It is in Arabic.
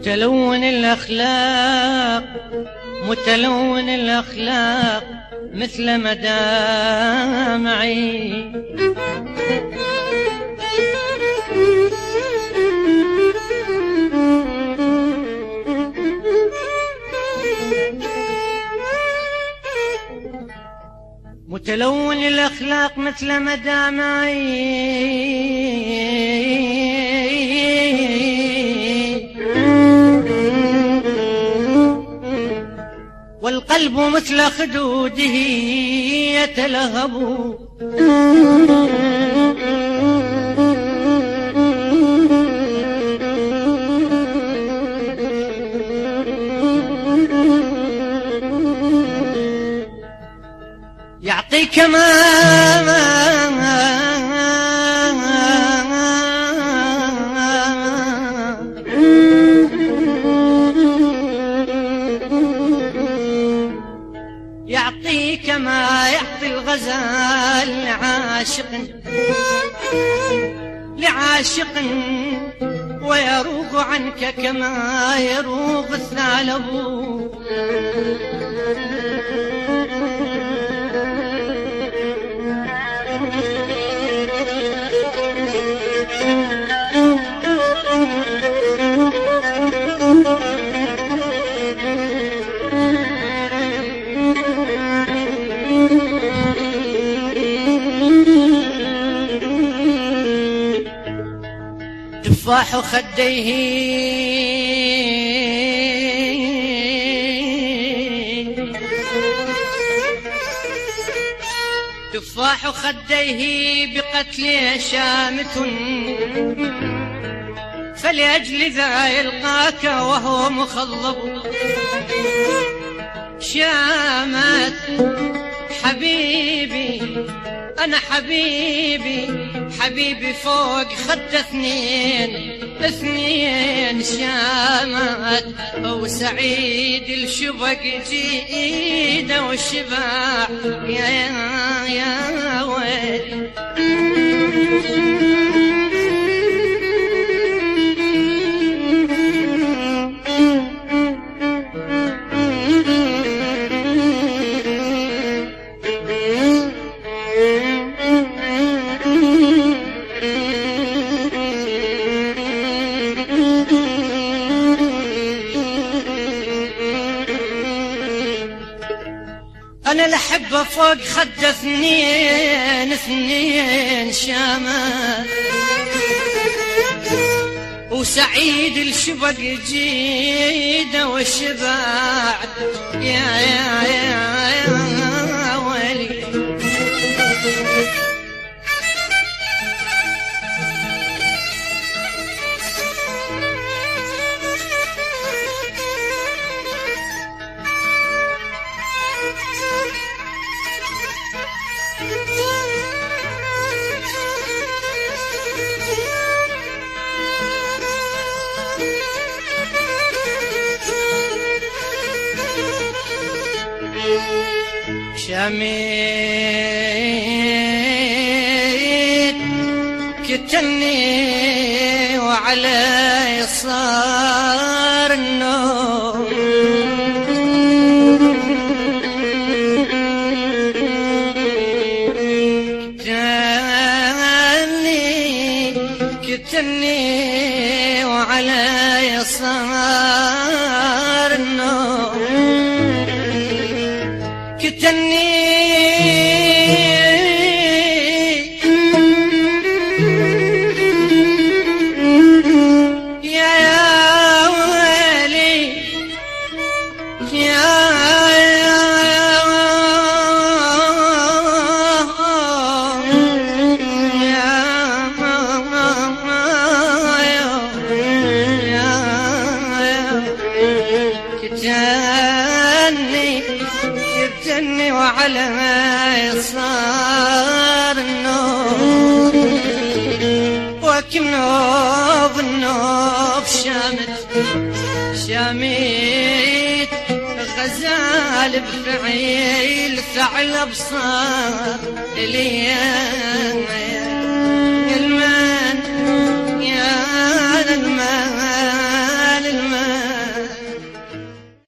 متلون الأخلاق متلون الأخلاق مثل مدامعي. متلون الأخلاق مثل مدامعي والقلب مثل خدوده يتلهب. يعطيك يعطيك ما يعطي الغزال لعاشق ويروغ عنك كما يروغ الثعلب. تفاح خديه تفاح خديه بقتله شامت فلأجل ذا يلقاك وهو مخضب. شامت حبيبي أنا حبيبي فوق خد اثنين شامت وسعيد الشبق جيده والشباع يا ويلي. أنا الأحبة فوق خد اثنين شامات وسعيد الشبق جيده والشباع يا ويلي. شميت كتني وعلي صار النوم. كتني وعلي صار النوم. كتني كتني وعلى صار النوم. وكنوب النوب شامت غزال بفعيل ثعلب صار لي